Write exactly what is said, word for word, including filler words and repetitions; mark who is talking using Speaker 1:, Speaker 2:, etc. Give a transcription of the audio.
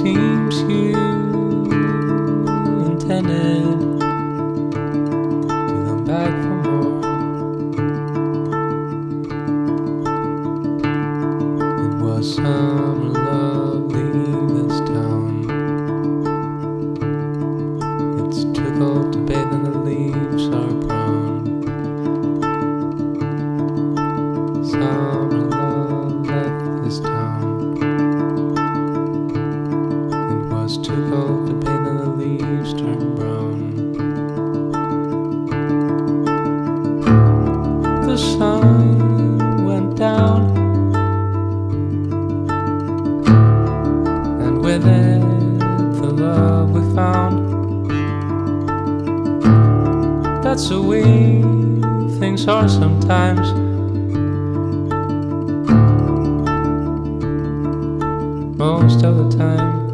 Speaker 1: seems you intended to come back for more. It was summer lovely this town. It's too cold to bathe and the leaves are brown. Summer love left this town. It was too cold to bathe and the leaves turned brown. The sun went down, and with it the love we found. That's the way things are sometimes. Most of the time.